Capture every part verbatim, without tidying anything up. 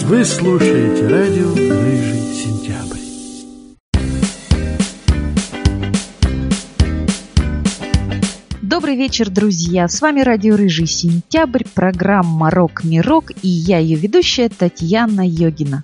Вы слушаете радио «Рыжий сентябрь». Добрый вечер, друзья! С вами радио «Рыжий сентябрь», программа «Рок-мирок» и я, ее ведущая Татьяна Йогина.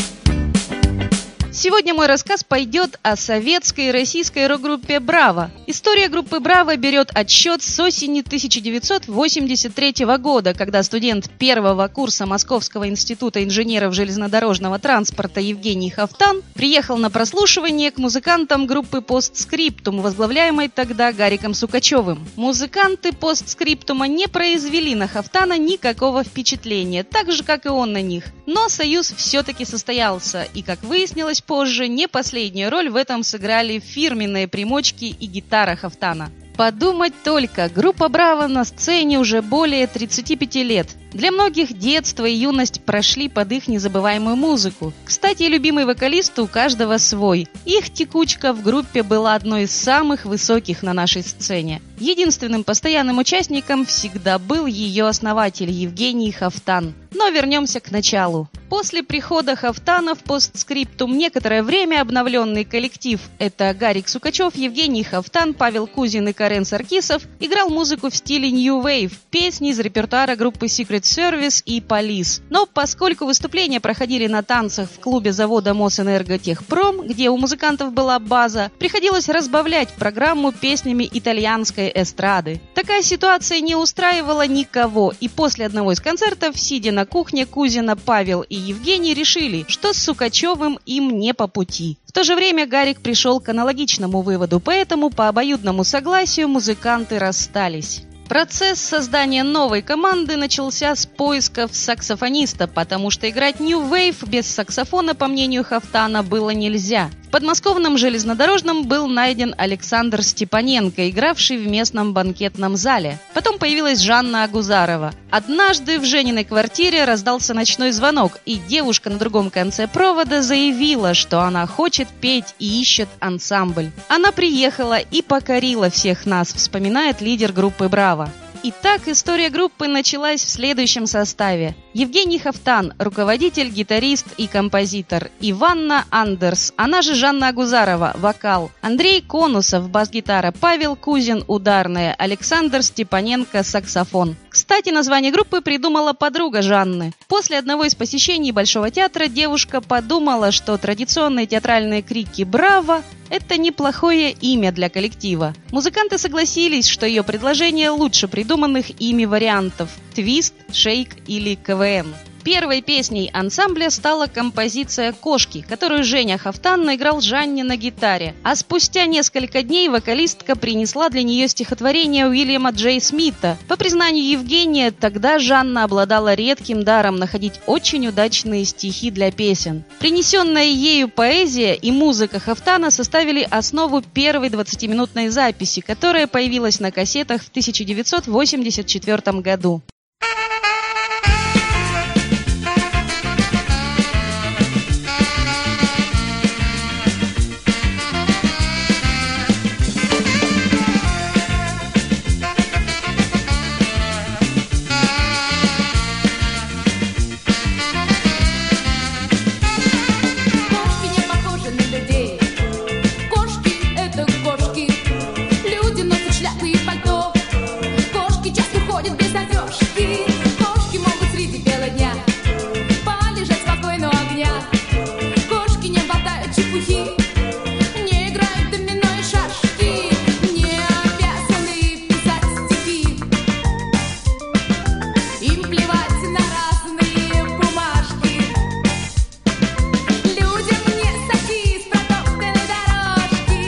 Сегодня мой рассказ пойдет о советской и российской рок-группе «Браво». История группы «Браво» берет отсчет с осени тысяча девятьсот восемьдесят третьего года, когда студент первого курса Московского института инженеров железнодорожного транспорта Евгений Хафтан приехал на прослушивание к музыкантам группы «Постскриптум», возглавляемой тогда Гариком Сукачевым. Музыканты «Постскриптума» не произвели на Хафтана никакого впечатления, так же, как и он на них. Но союз все-таки состоялся, и, как выяснилось позже, не последнюю роль в этом сыграли фирменные примочки и гитара Хафтана. Подумать только, группа «Браво» на сцене уже более тридцати пяти лет. Для многих детство и юность прошли под их незабываемую музыку. Кстати, любимый вокалист у каждого свой. Их текучка в группе была одной из самых высоких на нашей сцене. Единственным постоянным участником всегда был ее основатель Евгений Хафтан. Но вернемся к началу. После прихода Хафтана в «Постскриптум» некоторое время обновленный коллектив – это Гарик Сукачев, Евгений Хафтан, Павел Кузин и Карен Саркисов – играл музыку в стиле New Wave, песни из репертуара группы Secret Service и Police. Но поскольку выступления проходили на танцах в клубе завода Мосэнерготехпром, где у музыкантов была база, приходилось разбавлять программу песнями итальянской эстрады. Такая ситуация не устраивала никого, и после одного из концертов, сидя на кухне Кузина, Павел и Евгений решили, что с Сукачевым им не по пути. В то же время Гарик пришел к аналогичному выводу, поэтому по обоюдному согласию музыканты расстались. Процесс создания новой команды начался с поисков саксофониста, потому что играть New Wave без саксофона, по мнению Хафтана, было нельзя. В подмосковном железнодорожном был найден Александр Степаненко, игравший в местном банкетном зале. Потом появилась Жанна Агузарова. Однажды в Жениной квартире раздался ночной звонок, и девушка на другом конце провода заявила, что она хочет петь и ищет ансамбль. Она приехала и покорила всех нас, вспоминает лидер группы «Браво». Итак, история группы началась в следующем составе. Евгений Хафтан – руководитель, гитарист и композитор. Иванна Андерс, она же Жанна Агузарова – вокал. Андрей Конусов – бас-гитара. Павел Кузин – ударная. Александр Степаненко – саксофон. Кстати, название группы придумала подруга Жанны. После одного из посещений Большого театра девушка подумала, что традиционные театральные крики «Браво!» – это неплохое имя для коллектива. Музыканты согласились, что ее предложение лучше придуманных ими вариантов – твист, шейк или КВН. Первой песней ансамбля стала композиция «Кошки», которую Женя Хафтан наиграл Жанне на гитаре. А спустя несколько дней вокалистка принесла для нее стихотворение Уильяма Джей Смита. По признанию Евгения, тогда Жанна обладала редким даром находить очень удачные стихи для песен. Принесенная ею поэзия и музыка Хафтана составили основу первой двадцатиминутной записи, которая появилась на кассетах в тысяча девятьсот восемьдесят четвёртом году.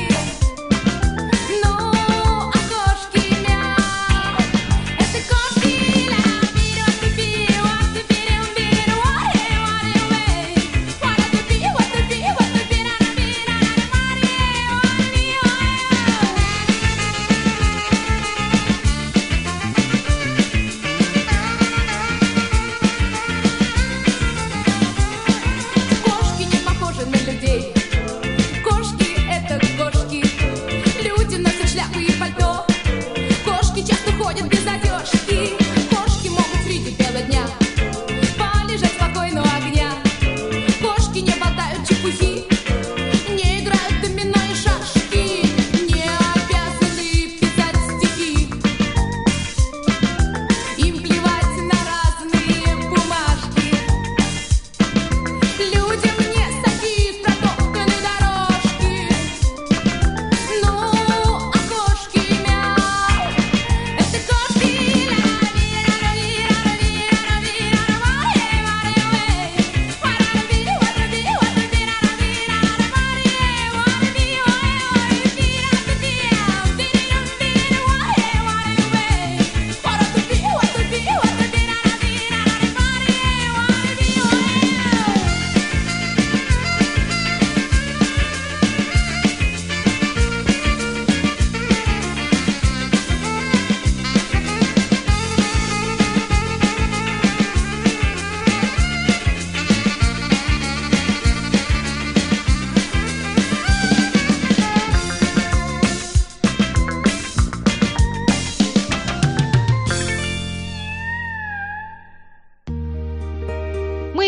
Кошки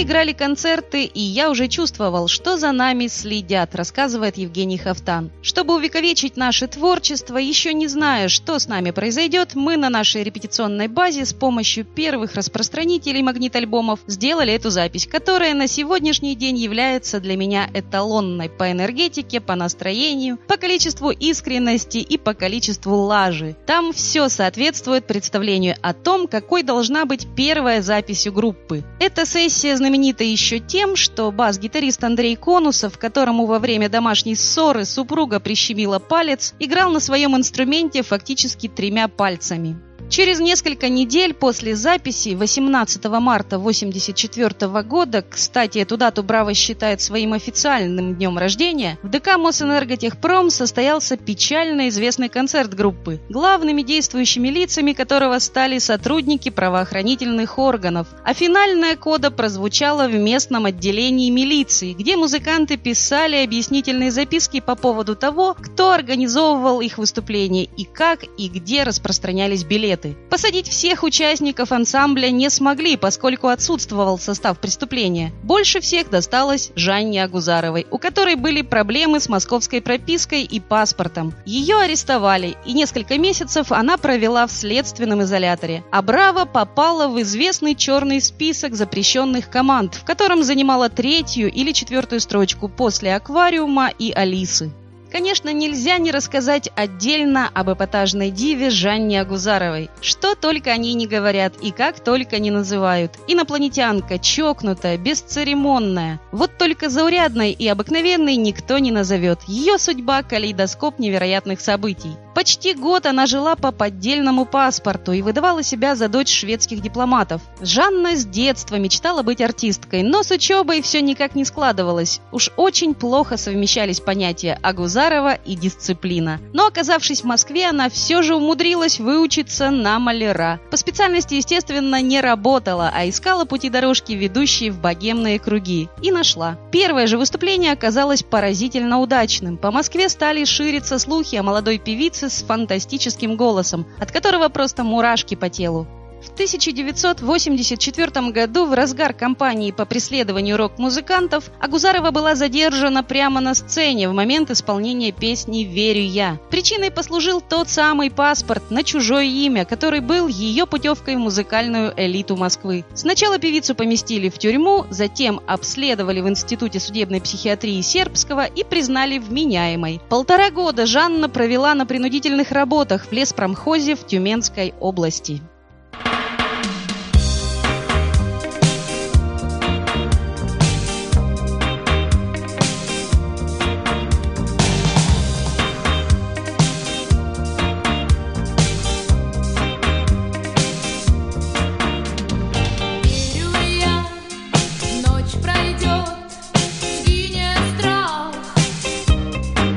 играли концерты, и я уже чувствовал, что за нами следят, рассказывает Евгений Хафтан. Чтобы увековечить наше творчество, еще не зная, что с нами произойдет, мы на нашей репетиционной базе с помощью первых распространителей магнитоальбомов сделали эту запись, которая на сегодняшний день является для меня эталонной по энергетике, по настроению, по количеству искренности и по количеству лажи. Там все соответствует представлению о том, какой должна быть первая запись у группы. Эта сессия знаменита еще тем, что бас-гитарист Андрей Конусов, которому во время домашней ссоры супруга прищемила палец, играл на своем инструменте фактически тремя пальцами. Через несколько недель после записи, восемнадцатого марта восемьдесят четвёртого года, кстати, эту дату Браво считает своим официальным днем рождения, в ДК Мосэнерготехпром состоялся печально известный концерт группы, главными действующими лицами которого стали сотрудники правоохранительных органов, а финальная кода прозвучала в местном отделении милиции, где музыканты писали объяснительные записки по поводу того, кто организовывал их выступления и как и где распространялись билеты. Посадить всех участников ансамбля не смогли, поскольку отсутствовал состав преступления. Больше всех досталось Жанне Агузаровой, у которой были проблемы с московской пропиской и паспортом. Ее арестовали, и несколько месяцев она провела в следственном изоляторе. А Браво попала в известный черный список запрещенных команд, в котором занимала третью или четвертую строчку после «Аквариума» и «Алисы». Конечно, нельзя не рассказать отдельно об эпатажной диве Жанне Агузаровой. Что только о ней не говорят и как только не называют. Инопланетянка, чокнутая, бесцеремонная. Вот только заурядной и обыкновенной никто не назовет. Ее судьба – калейдоскоп невероятных событий. Почти год она жила по поддельному паспорту и выдавала себя за дочь шведских дипломатов. Жанна с детства мечтала быть артисткой, но с учебой все никак не складывалось. Уж очень плохо совмещались понятия Агузарова и дисциплина. Но, оказавшись в Москве, она все же умудрилась выучиться на маляра. По специальности, естественно, не работала, а искала пути дорожки, ведущие в богемные круги. И нашла. Первое же выступление оказалось поразительно удачным. По Москве стали шириться слухи о молодой певице с фантастическим голосом, от которого просто мурашки по телу. В тысяча девятьсот восемьдесят четвёртом году, в разгар кампании по преследованию рок-музыкантов, Агузарова была задержана прямо на сцене в момент исполнения песни «Верю я». Причиной послужил тот самый паспорт на чужое имя, который был ее путевкой в музыкальную элиту Москвы. Сначала певицу поместили в тюрьму, затем обследовали в Институте судебной психиатрии Сербского и признали вменяемой. Полтора года Жанна провела на принудительных работах в леспромхозе в Тюменской области.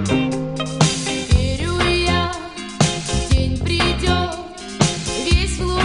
Верю я, день придет, весь в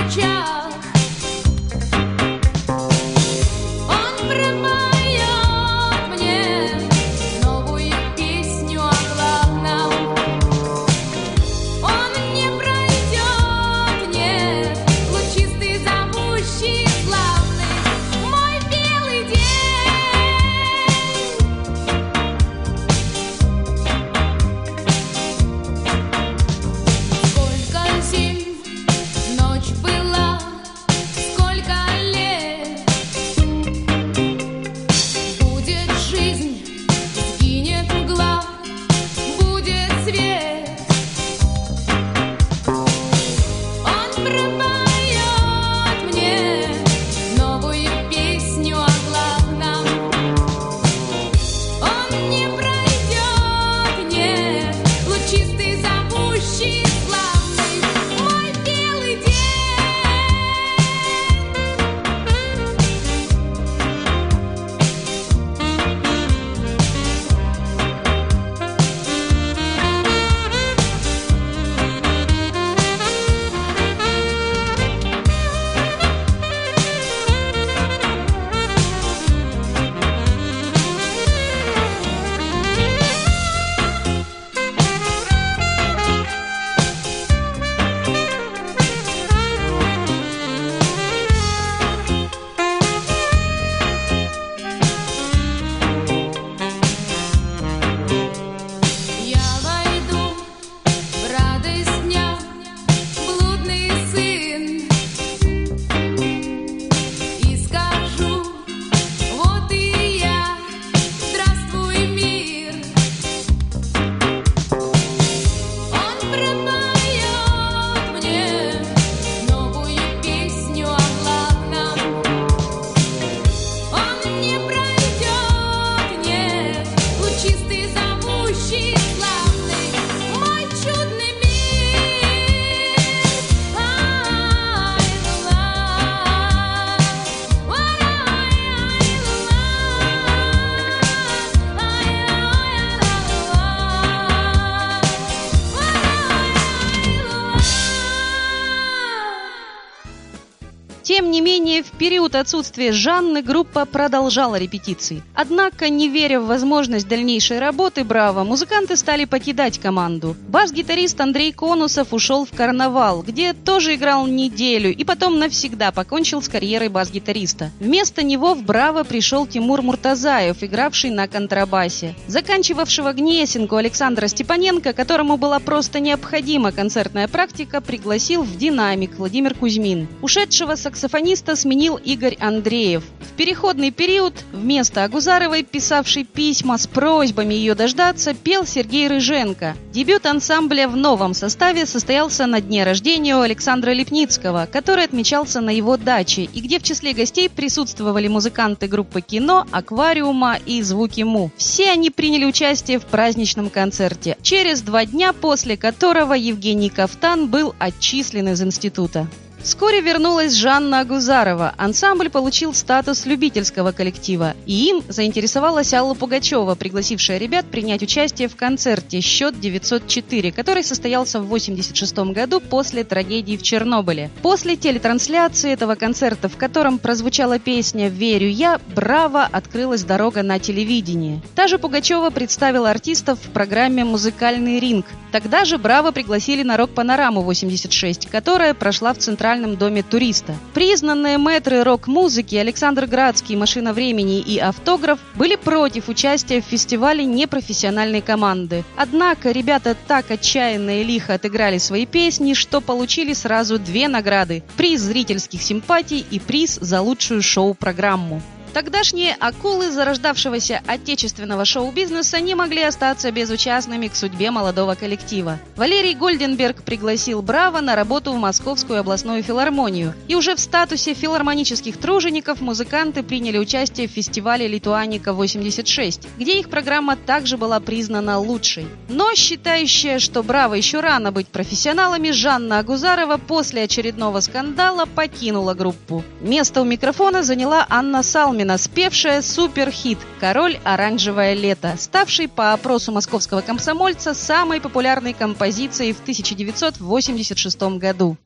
Тем не менее, в период отсутствия Жанны группа продолжала репетиции. Однако, не веря в возможность дальнейшей работы «Браво», музыканты стали покидать команду. Бас-гитарист Андрей Конусов ушел в «Карнавал», где тоже играл неделю и потом навсегда покончил с карьерой бас-гитариста. Вместо него в «Браво» пришел Тимур Муртазаев, игравший на контрабасе. Заканчивавшего Гнесинку Александра Степаненко, которому была просто необходима концертная практика, пригласил в «Динамик» Владимир Кузьмин. Ушедшего саксофониста сменил Игорь Андреев. В переходный период вместо Агузаровой, писавшей письма с просьбами ее дождаться, пел Сергей Рыженко. Дебют ансамбля в новом составе состоялся на дне рождения у Александра Лепницкого, который отмечался на его даче, и где в числе гостей присутствовали музыканты группы «Кино», «Аквариума» и «Звуки Му». Все они приняли участие в праздничном концерте, через два дня после которого Евгений Кафтан был отчислен из института. Вскоре вернулась Жанна Агузарова. Ансамбль получил статус любительского коллектива, и им заинтересовалась Алла Пугачева, пригласившая ребят принять участие в концерте «Счет девятьсот четыре», который состоялся в восемьдесят шестом году после трагедии в Чернобыле. После телетрансляции этого концерта, в котором прозвучала песня «Верю я», «Браво» открылась дорога на телевидении. Та же Пугачева представила артистов в программе «Музыкальный ринг». Тогда же «Браво» пригласили на «Рок-панораму восемьдесят шесть», которая прошла в Центральном доме туриста. Признанные мэтры рок-музыки Александр Градский, «Машина времени» и «Автограф» были против участия в фестивале непрофессиональной команды. Однако ребята так отчаянно и лихо отыграли свои песни, что получили сразу две награды – приз зрительских симпатий и приз за лучшую шоу-программу. Тогдашние акулы зарождавшегося отечественного шоу-бизнеса не могли остаться безучастными к судьбе молодого коллектива. Валерий Гольденберг пригласил «Браво» на работу в Московскую областную филармонию, и уже в статусе филармонических тружеников музыканты приняли участие в фестивале «Литуаника-восемьдесят шесть», где их программа также была признана лучшей. Но считающая, что «Браво» еще рано быть профессионалами, Жанна Агузарова после очередного скандала покинула группу. Место у микрофона заняла Анна Салмина, спевшая суперхит «Король оранжевое лето», ставший по опросу московского комсомольца самой популярной композицией в тысяча девятьсот восемьдесят шестом году.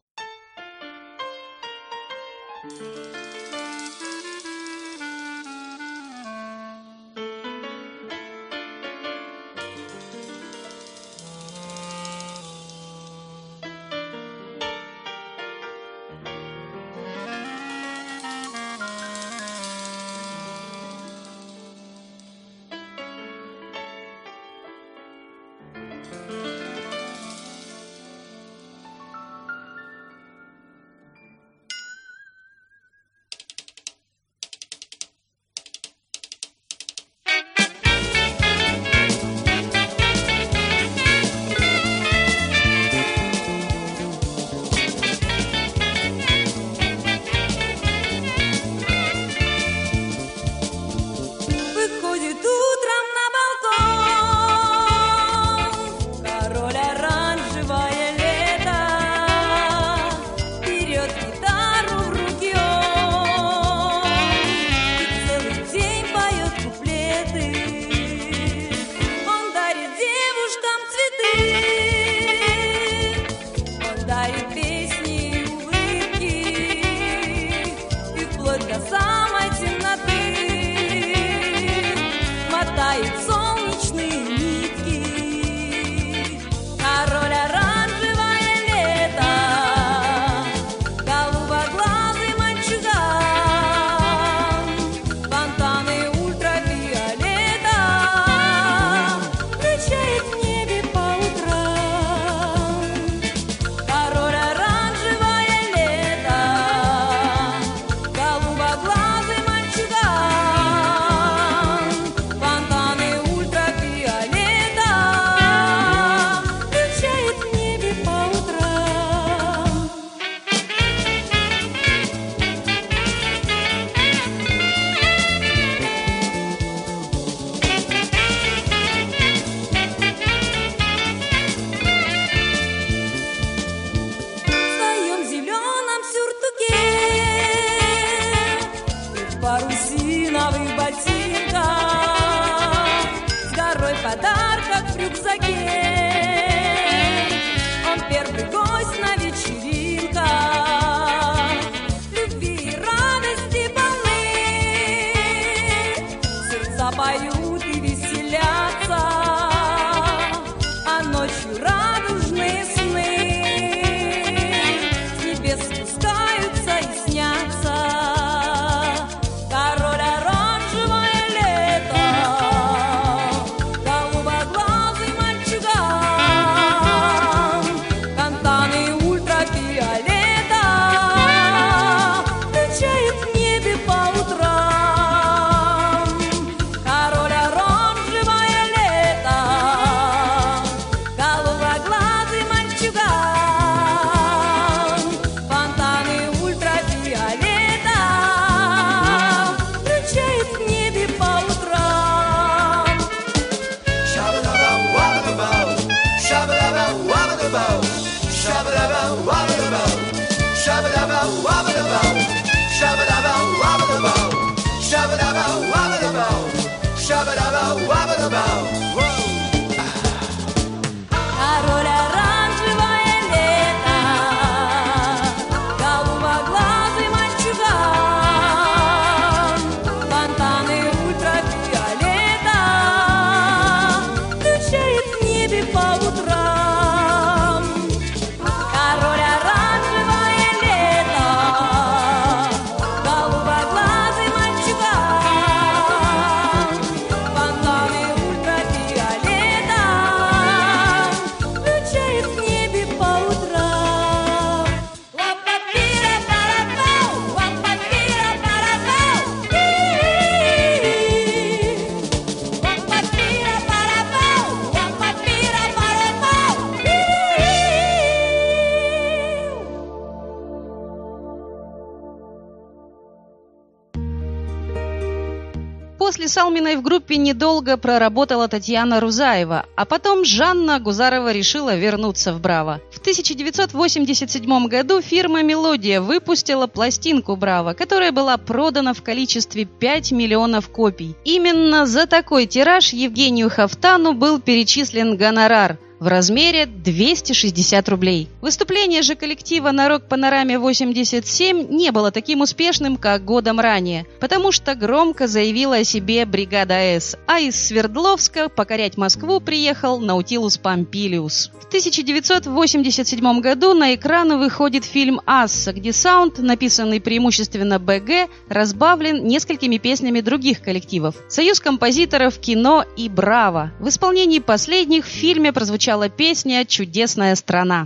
После Салминой в группе недолго проработала Татьяна Рузаева, а потом Жанна Гузарова решила вернуться в «Браво». В тысяча девятьсот восемьдесят седьмом году фирма «Мелодия» выпустила пластинку «Браво», которая была продана в количестве пять миллионов копий. Именно за такой тираж Евгению Хафтану был перечислен гонорар в размере двести шестьдесят рублей. Выступление же коллектива на «Рок-панораме восемьдесят семь» не было таким успешным, как годом ранее, потому что громко заявила о себе «Бригада С», а из Свердловска покорять Москву приехал Наутилус Помпилиус. В тысяча девятьсот восемьдесят седьмом году на экраны выходит фильм «Асса», где саунд, написанный преимущественно БГ, разбавлен несколькими песнями других коллективов. Союз композиторов, кино и «Браво». В исполнении последних в фильме прозвучала песня «Чудесная страна».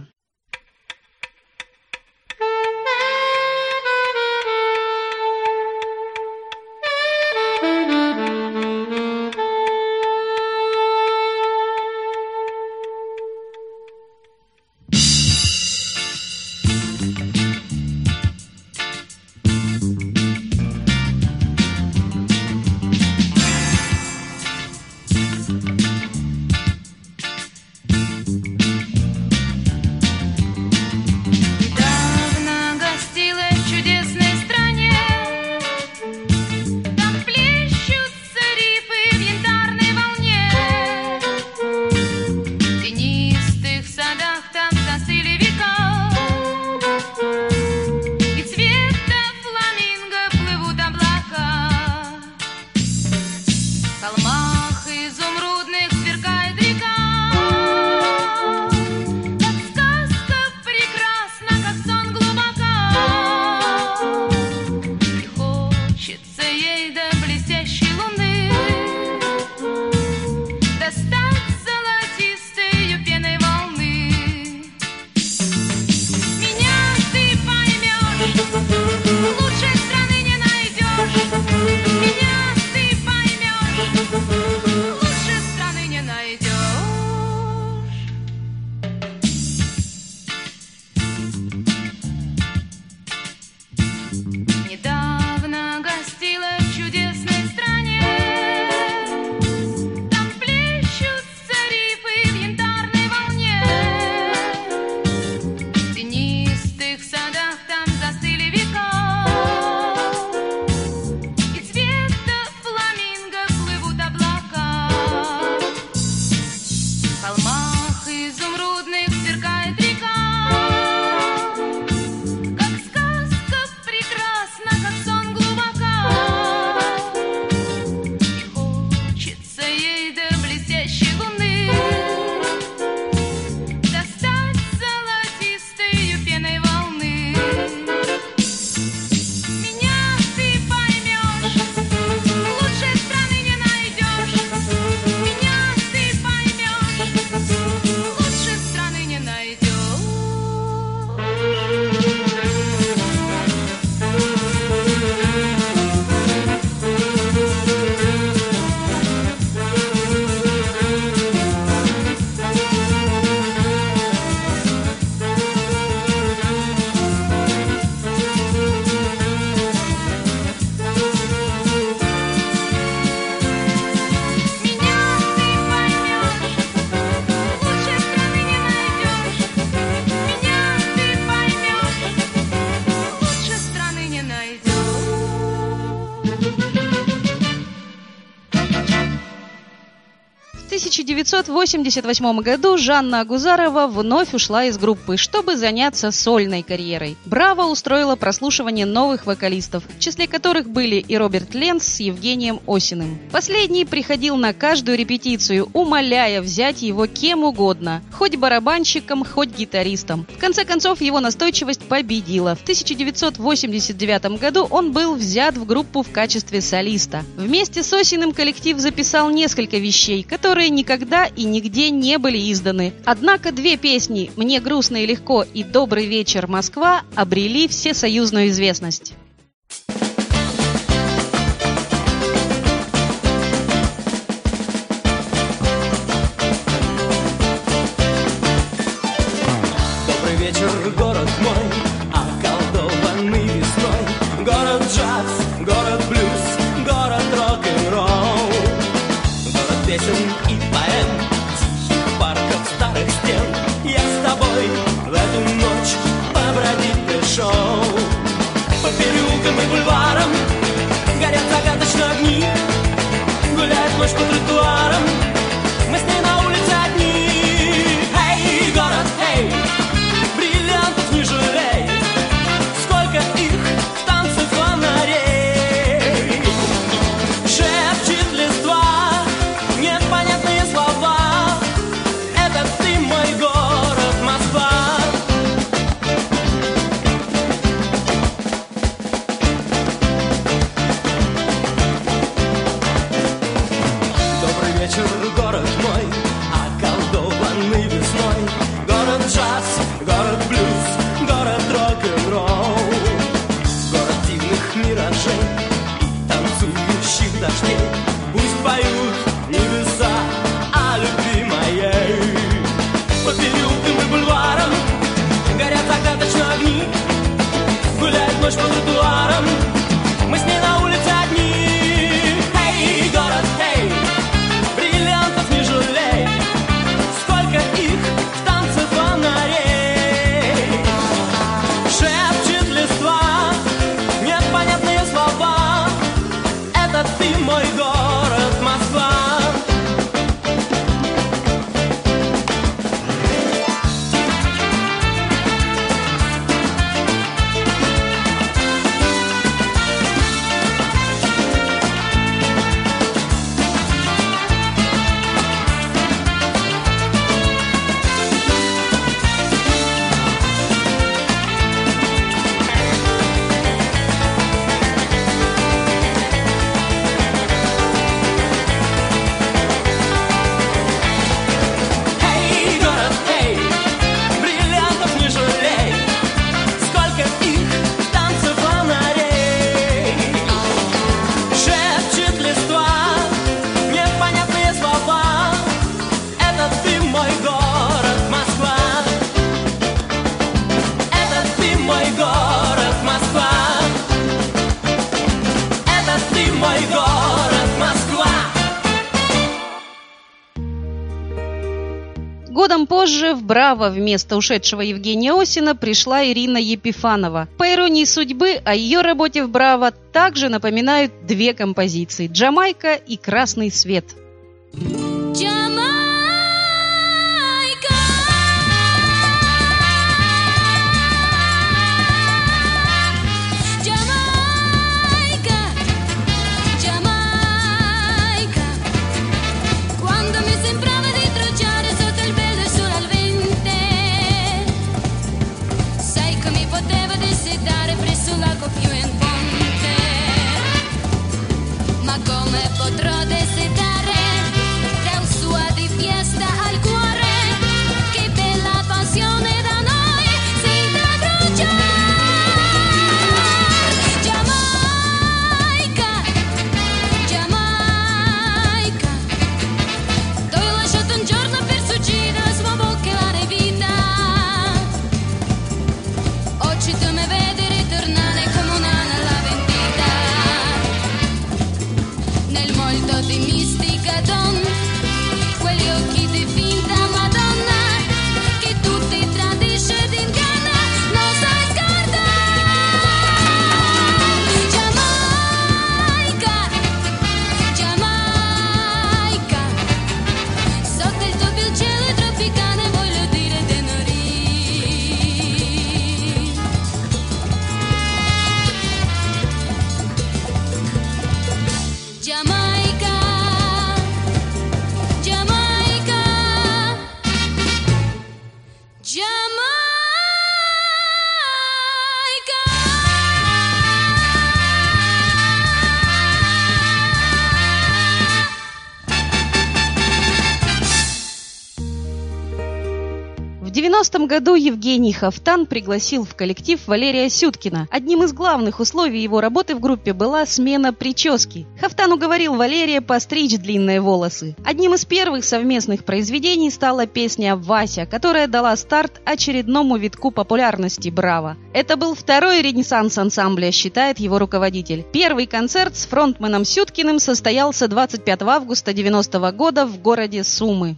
тысяча девятьсот восемьдесят восьмом году Жанна Агузарова вновь ушла из группы, чтобы заняться сольной карьерой. Браво устроила прослушивание новых вокалистов, в числе которых были и Роберт Ленц с Евгением Осиным. Последний приходил на каждую репетицию, умоляя взять его кем угодно, хоть барабанщиком, хоть гитаристом. В конце концов, его настойчивость победила. В тысяча девятьсот восемьдесят девятом году он был взят в группу в качестве солиста. Вместе с Осиным коллектив записал несколько вещей, которые никогда и нигде не были изданы. Однако две песни «Мне грустно и легко» и «Добрый вечер, Москва» обрели всесоюзную известность. Добрый вечер, город мой, околдованный весной. Город джаз, город блюз, город рок-н-ролл. Город песен и поэм, тихих парков, старых стен. Я с тобой в эту ночь побродить пришел. По переулкам и бульварам горят загадочные огни. Гуляет ночь по тротуарам, мы с ней на улице одни. Эй, город, эй, бриллиантов не жалей, сколько их в танце фонарей. Шепчет листва, нет понятные слова. Это ты, мой город, Москва. Добрый вечер, город мой, околдованный весной. Город джаз, город блюз, город рок-н-ролл. Город дивных миражей и танцующих дождей. Пусть поют небеса о любви моей. По переулкам и бульварам горят загадочные огни. Гуляет ночь по тротуарам, мы с ней на улице одни. Эй, город, эй, бриллиантов не жалей, сколько их в танце фонарей. Шепчет листва, нет понятные слова. Это ты, мой город, Москва. Эй, город, эй, бриллиантов не жалей, сколько их в танце фонарей. Шепчет листва, нет понятные слова. Это ты, мой город, Москва. Это ты, мой город, Москва. Это ты, мой город, Москва. Годом позже в «Браво» вместо ушедшего Евгения Осина пришла Ирина Епифанова. По иронии судьбы, о ее работе в «Браво» также напоминают две композиции «Джамайка» и «Красный свет». Jamaica, Jamaica, Jamaica. Quando mi sembrava di trociare sotto il velo e solo al vente, sai che mi poteva dissetare presso il lago più in ponte. Ma come potrò desidderare Deus sua di fiesta al cuore, che bella passione da noi senza bruciare. Jamaica, Jamaica, dove ho lasciato un giorno per sfuggire la sua bocca e la vita. Oggi tu mi vedi ritornare come una nella vendita, nel molto di misto девяностом году Евгений Хафтан пригласил в коллектив Валерия Сюткина. Одним из главных условий его работы в группе была смена прически. Хафтан уговорил Валерия постричь длинные волосы. Одним из первых совместных произведений стала песня «Вася», которая дала старт очередному витку популярности «Браво». Это был второй ренессанс ансамбля, считает его руководитель. Первый концерт с фронтменом Сюткиным состоялся двадцать пятого августа девяностого года в городе Сумы.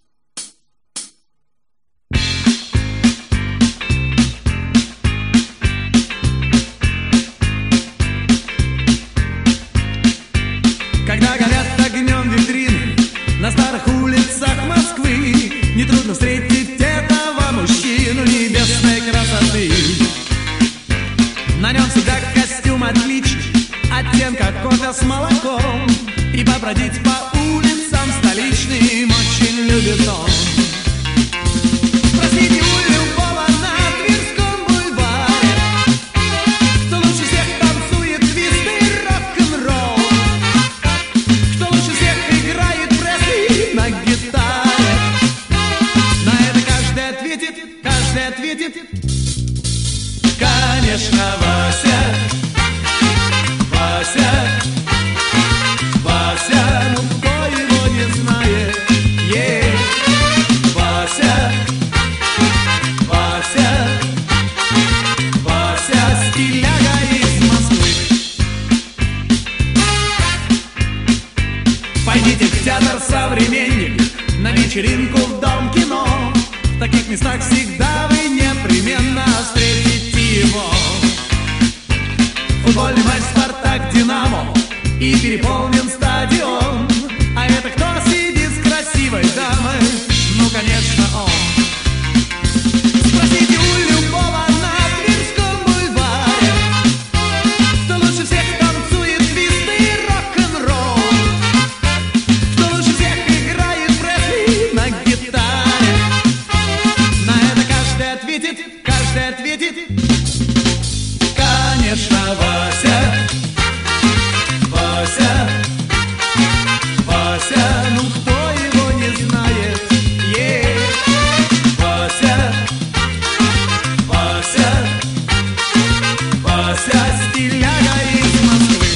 Когда горят огнем витрины на старых улицах Москвы, нетрудно встретить этого мужчину небесной красоты. На нем всегда костюм отличный, оттенка кофе с молоком, и побродить по улицам столичным очень любит он. Спросите у любого на Тверском бульваре, кто лучше всех танцует твист и рок-н-ролл, кто лучше всех играет Пресли на гитаре. На это каждый ответит, каждый ответит, конечно, Вася. Вася, Вася, ну кто его не знает, е, Вася, Вася, Вася, стиляга из Москвы. Пойдите в театр «Современник», на вечеринку в Дом кино. В таких местах всегда вы непременно встретите его. Футбольный матч «Спартак», «Динамо» и переполнен стадион. А это кто сидит с красивой дамой? Ну, конечно, он. Спросите у любого на Тверском бульваре, кто лучше всех танцует твист и рок-н-ролл, кто лучше всех играет Пресли на гитаре. На это каждый ответит, каждый ответит, конечно, Вася, Вася, Вася, ну кто его не знает, е, Вася, Вася, Вася, стиляга из Москвы.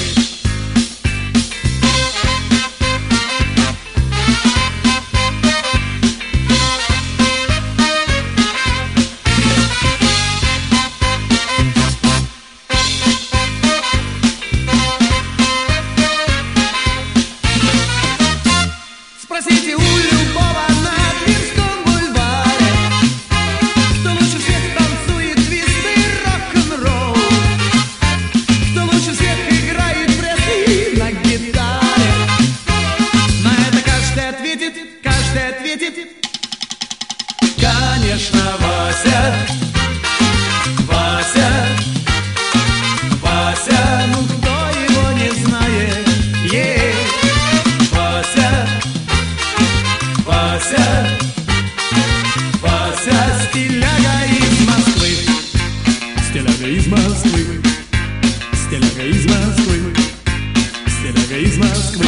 Спросите у любого на Тверском бульваре, кто лучше всех танцует твист и рок-н-ролл, кто лучше всех играет Пресли на гитаре. На это каждый ответит, каждый ответит, конечно, Вася, Вася, Вася, ну кто его не знает, е, Вася, Вася, Вася, стиляга из Москвы, стиляга из Москвы, стиляга из Москвы, стиляга из Москвы.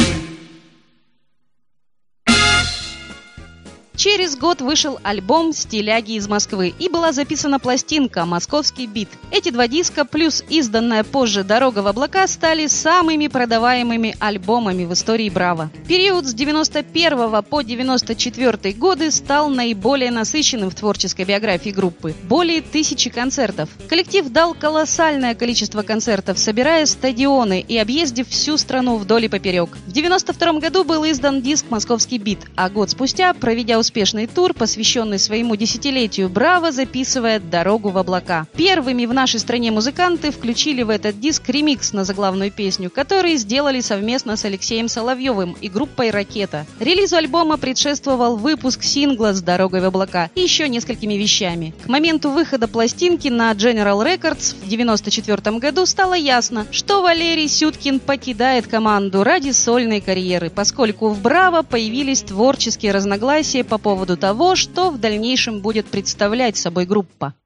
Через год вышел альбом «Стиляги из Москвы» и была записана пластинка «Московский бит». Эти два диска плюс изданная позже «Дорога в облака» стали самыми продаваемыми альбомами в истории «Браво». Период с девяносто первого по девяносто четвёртый годы стал наиболее насыщенным в творческой биографии группы. Более тысячи концертов. Коллектив дал колоссальное количество концертов, собирая стадионы и объездив всю страну вдоль и поперек. В девяносто втором году был издан диск «Московский бит», а год спустя, проведя успешный Успешный тур, посвященный своему десятилетию, «Браво» записывает «Дорогу в облака». Первыми в нашей стране музыканты включили в этот диск ремикс на заглавную песню, который сделали совместно с Алексеем Соловьевым и группой «Ракета». Релизу альбома предшествовал выпуск сингла с «Дорогой в облака» и еще несколькими вещами. К моменту выхода пластинки на General Records в девяносто четвёртом году стало ясно, что Валерий Сюткин покидает команду ради сольной карьеры, поскольку в «Браво» появились творческие разногласия по поводу того, что в дальнейшем будет представлять собой группа.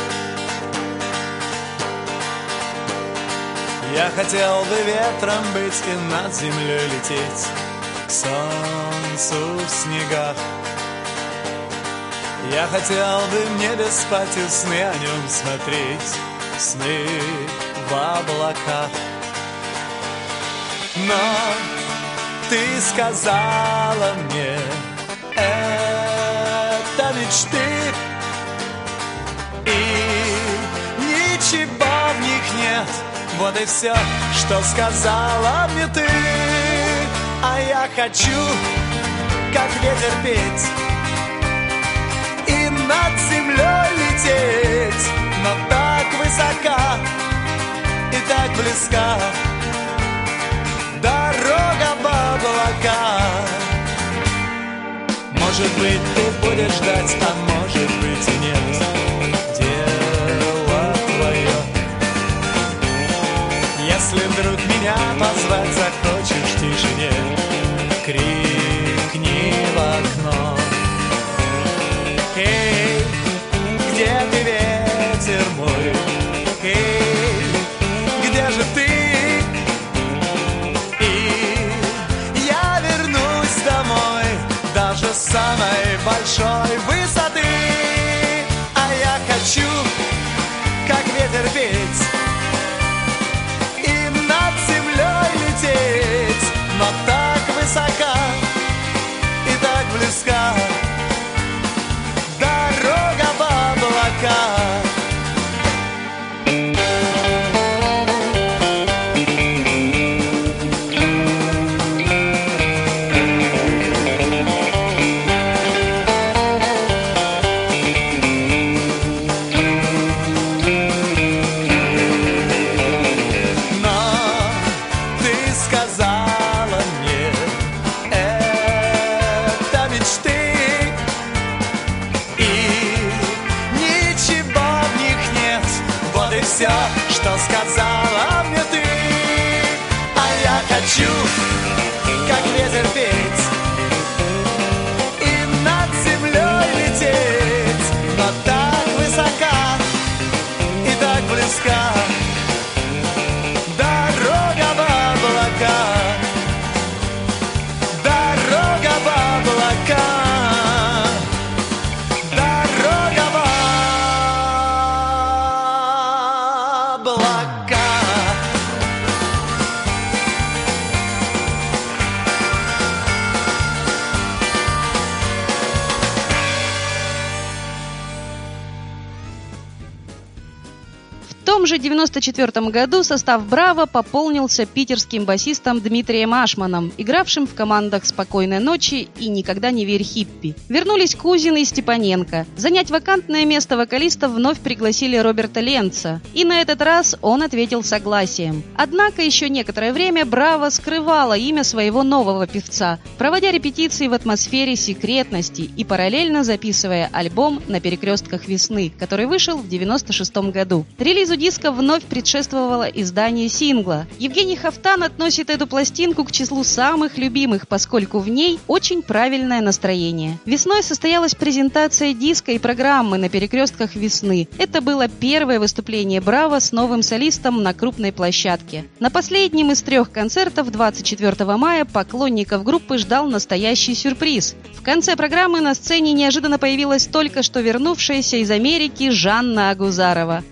Я хотел бы ветром быть и над землей лететь, к солнцу в снегах. Я хотел бы в небе спать и сны о нем смотреть, сны в облаках. Но ты сказала мне, это мечты, и ничего в них нет. Вот и все, что сказала мне ты. А я хочу, как ветер, петь и над землей лететь, но так высока и так близка дорога в облака. Может быть, ты будешь ждать, а может быть и нет. Дело твое. Если вдруг меня позвать захочешь в тишине, крикни в окно. Эй, где ты, ветер мой? Эй, где же ты? И я вернусь домой даже с самой большой высоты. А я хочу, как ветер, петь и над землей лететь, но так высока и так близка дорога в облака. Все, что сказала мне ты. А я хочу, как ветер, петь и над землей лететь, но так высока и так близка дорога в облака. Дорога в облака. В том же девяносто четвёртом году состав «Браво» пополнился питерским басистом Дмитрием Ашманом, игравшим в командах «Спокойной ночи» и «Никогда не верь, хиппи». Вернулись Кузин и Степаненко. Занять вакантное место вокалиста вновь пригласили Роберта Ленца. И на этот раз он ответил согласием. Однако еще некоторое время «Браво» скрывала имя своего нового певца, проводя репетиции в атмосфере секретности и параллельно записывая альбом «На перекрестках весны», который вышел в девяносто шестом году. Релизу диска вновь предшествовало издание сингла. Евгений Хафтан относит эту пластинку к числу самых любимых, поскольку в ней очень правильное настроение. Весной состоялась презентация диска и программы «На перекрестках весны». Это было первое выступление «Браво» с новым солистом на крупной площадке. На последнем из трех концертов двадцать четвёртого мая поклонников группы ждал настоящий сюрприз. В конце программы на сцене неожиданно появилась только что вернувшаяся из Америки Жанна Агузарова.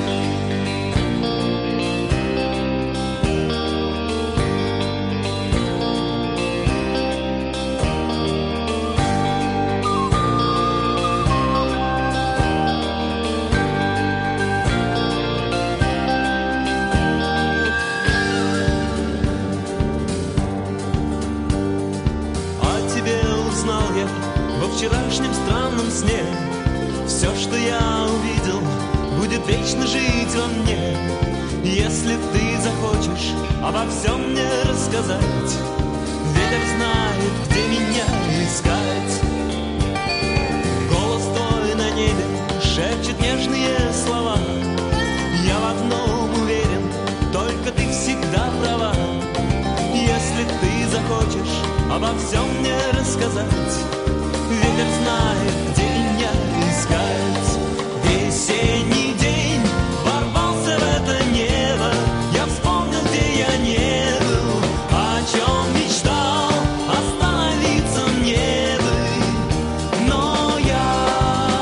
Во вчерашнем странном сне все, что я увидел, будет вечно жить во мне. Если ты захочешь обо всем мне рассказать, ветер знает, где меня искать. Голос твой на небе шепчет нежные слова. Я в одном уверен, только ты всегда права. Если ты захочешь обо всем мне рассказать, ветер знает, где меня искать. Весенний день ворвался в это небо. Я вспомнил, где я не был, о чем мечтал, остановиться мне бы. Но я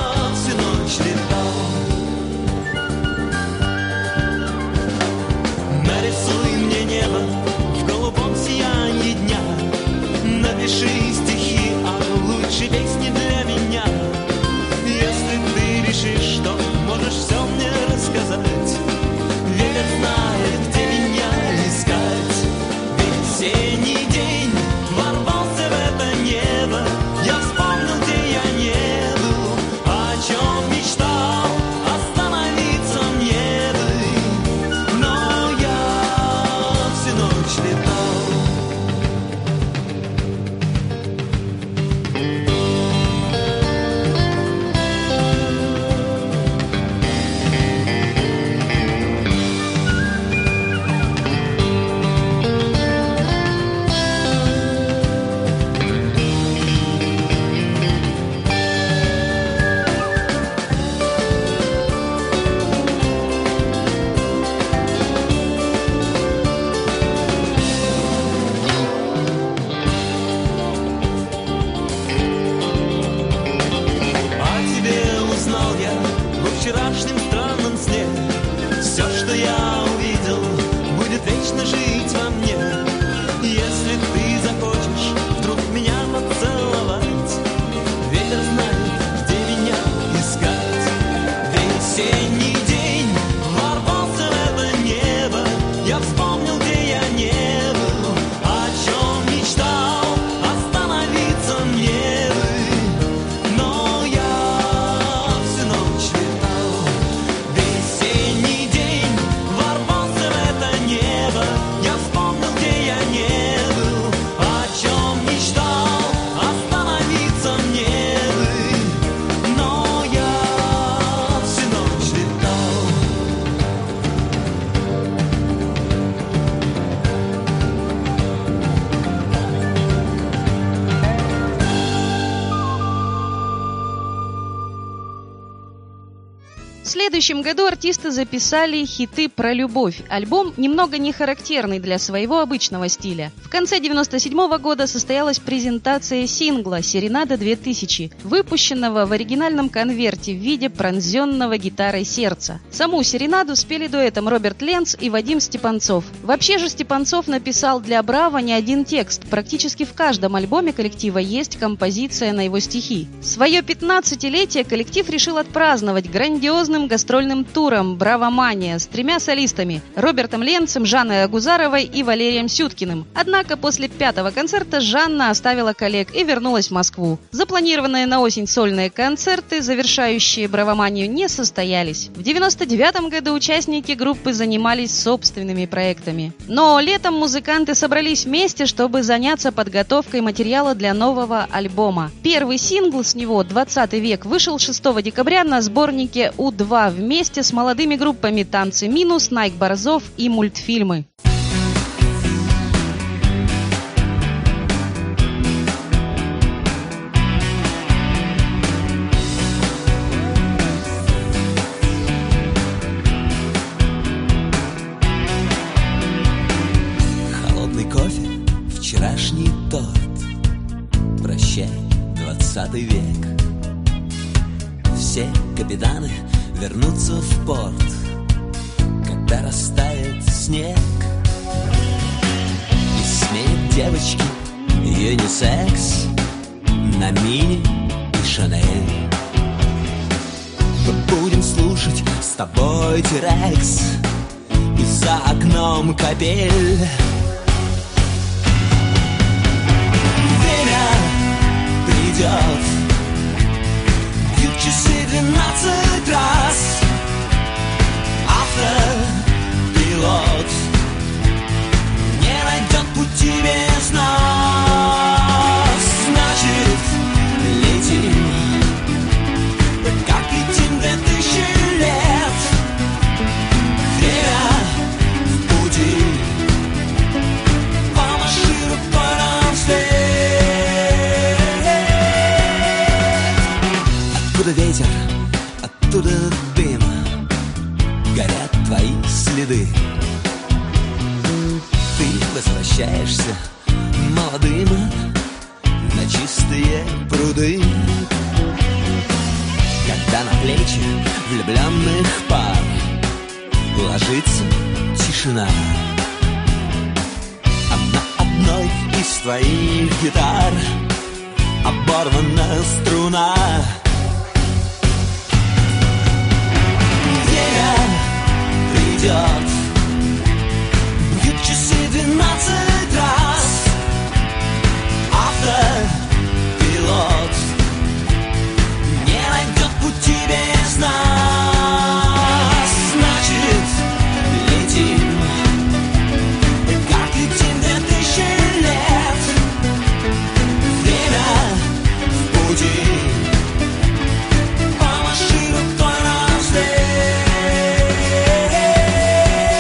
следующем году артисты записали хиты про любовь. Альбом немного не характерный для своего обычного стиля. В конце девяносто седьмого года состоялась презентация сингла «Серенада две тысячи», выпущенного в оригинальном конверте в виде пронзенного гитарой сердца. Саму «Серенаду» спели дуэтом Роберт Ленц и Вадим Степанцов. Вообще же Степанцов написал для «Браво» не один текст. Практически в каждом альбоме коллектива есть композиция на его стихи. Свое пятнадцатилетие коллектив решил отпраздновать грандиозным гастрольным туром «Браво-мания» с тремя солистами – Робертом Ленцем, Жанной Агузаровой и Валерием Сюткиным. Однако после пятого концерта Жанна оставила коллег и вернулась в Москву. Запланированные на осень сольные концерты, завершающие «Браво-манию», не состоялись. В девяносто девятом году участники группы занимались собственными проектами. Но летом музыканты собрались вместе, чтобы заняться подготовкой материала для нового альбома. Первый сингл с него «двадцатый век» вышел шестого декабря на сборнике У два вместе с молодыми группами «Танцы минус», «Найк Борзов» и «Мультфильмы». Холодный кофе, вчерашний торт. Прощай, двадцатый век. Все капитаны вернутся в порт, когда растает снег. И смеют девочки юнисекс на мини и Шанель. Мы будем слушать с тобой Тирекс, и за окном капель. Время придет, бьют часы двенадцать раз. Автопилот не найдет пути без нас. Значит, летим, как летим две тысячи лет. Время в пути, помаши рукой нам вслед. Откуда ветер, оттуда дым, горят твои следы. Ты возвращаешься молодым на чистые пруды, когда на плечи влюбленных пар ложится тишина. А на одной из твоих гитар оборвана струна. Придет, бьют часы двенадцать раз. Автопилот не найдет пути без нас. Значит, летим, как летим две тысячи лет. Время в пути, помаши рукой нам вслед.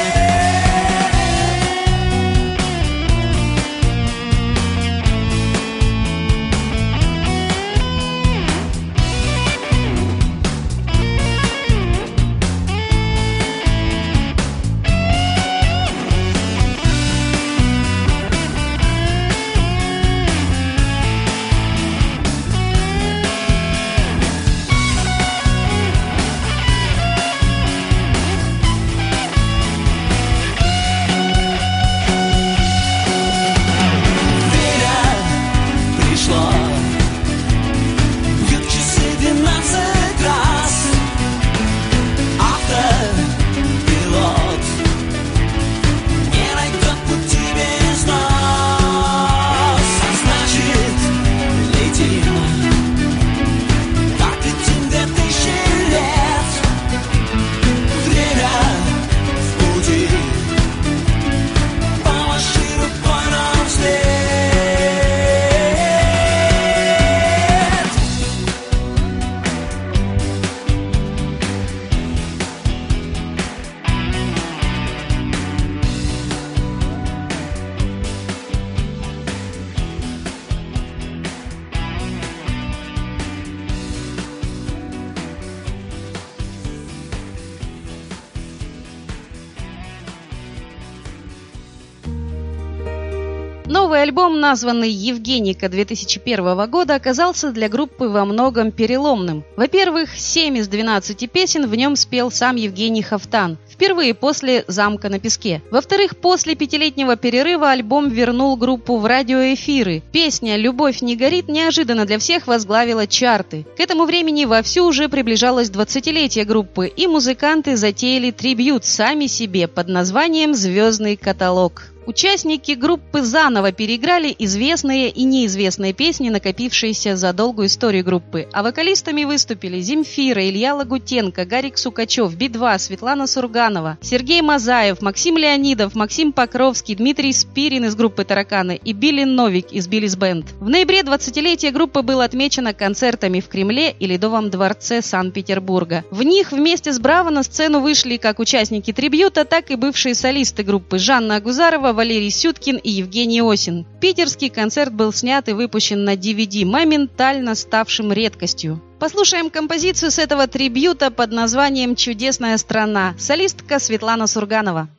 Новый альбом, названный «Евгеника» две тысячи первого года, оказался для группы во многом переломным. Во-первых, семь из двенадцати песен в нем спел сам Евгений Хафтан, впервые после «Замка на песке». Во-вторых, после пятилетнего перерыва альбом вернул группу в радиоэфиры. Песня «Любовь не горит» неожиданно для всех возглавила чарты. К этому времени вовсю уже приближалось двадцатилетие группы, и музыканты затеяли трибьют сами себе под названием «Звездный каталог». Участники группы заново переиграли известные и неизвестные песни, накопившиеся за долгую историю группы, а вокалистами выступили Земфира, Илья Лагутенко, Гарик Сукачев, Би два, Светлана Сурганова, Сергей Мазаев, Максим Леонидов, Максим Покровский, Дмитрий Спирин из группы «Тараканы» и Билли Новик из Биллис Бенд. В ноябре двадцатилетие группы было отмечено концертами в Кремле и Ледовом дворце Санкт-Петербурга. В них вместе с Браво на сцену вышли как участники трибьюта, так и бывшие солисты группы Жанна Агузарова, Валерий Сюткин и Евгений Осин. Питерский концерт был снят и выпущен на ди ви ди, моментально ставшим редкостью. Послушаем композицию с этого трибьюта под названием «Чудесная страна». Солистка Светлана Сурганова.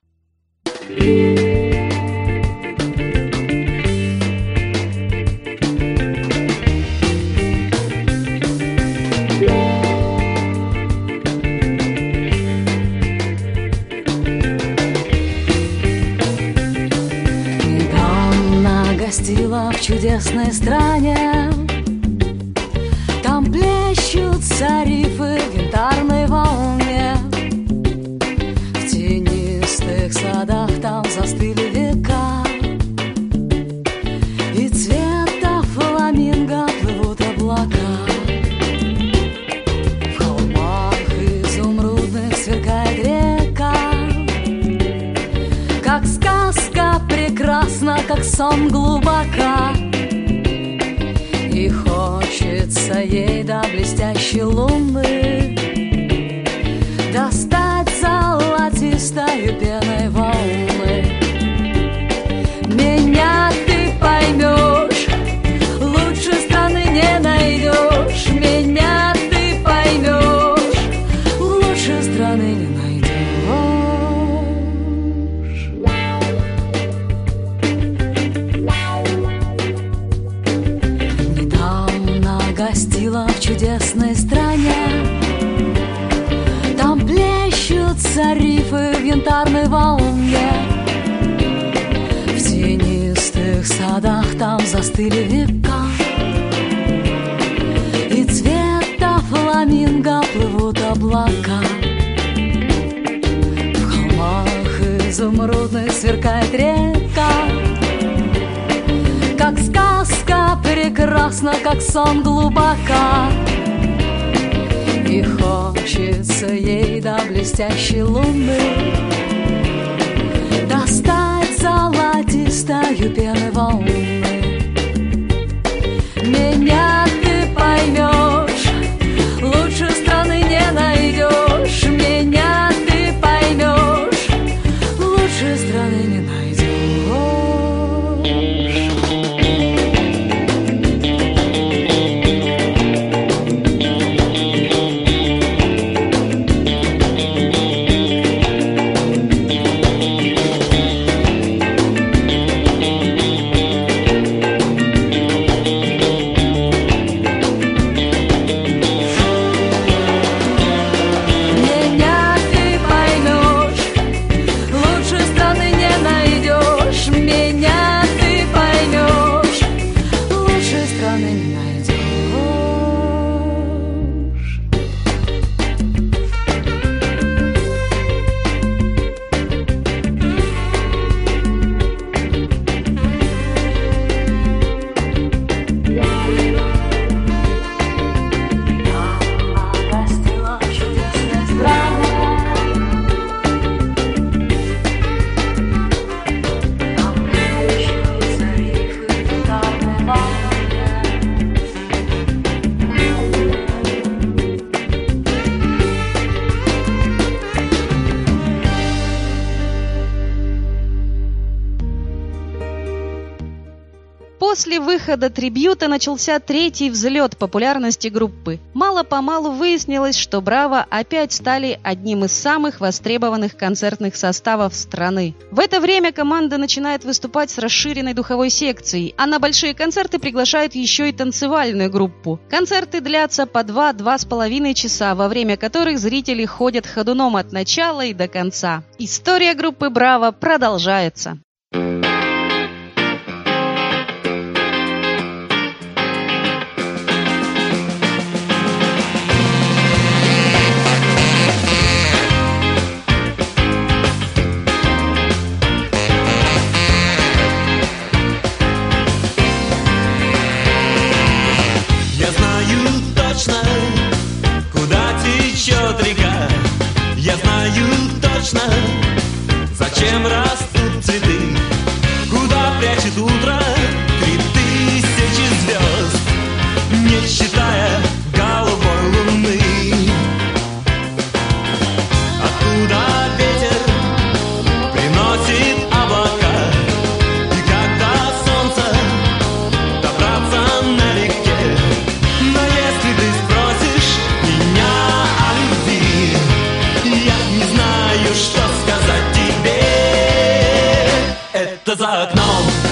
Гостила в чудесной стране, там плещутся рифы в янтарной волне. В тенистых садах там застыли века, и цвета фламинго плывут облака. В холмах изумрудных сверкает река, как сказка прекрасна, как сон глубока. И хочется ей до блестящей луны достать золотистою пеной волны. Меня ты поймешь, лучше страны не найдешь. Меня ты поймешь, лучше страны не найдешь. Гостила в чудесной стране, там плещутся рифы в янтарной волне. В тенистых садах там застыли века, и цвета фламинго плывут облака. В холмах изумрудных сверкает река, как сказка прекрасна, как сон глубока. И хочется ей до блестящей луны достать золотистою пеной волны. Меня ты поймешь, лучше страны не найдешь. Меня ты поймешь, лучше страны не найдешь. После выхода трибьюта начался третий взлет популярности группы. Мало-помалу выяснилось, что Браво опять стали одним из самых востребованных концертных составов страны. В это время команда начинает выступать с расширенной духовой секцией, а на большие концерты приглашают еще и танцевальную группу. Концерты длятся по два-два с половиной часа, во время которых зрители ходят ходуном от начала и до конца. История группы Браво продолжается. Куда течет река? Я знаю точно, зачем растут цветы, куда прячет утро три тысячи звезд, не считая голубой луны. Откуда ветер приносит облака, и когда солнце добраться налегке. Но если ты спросишь меня о любви, я не знаю, что сказать тебе. Это за окном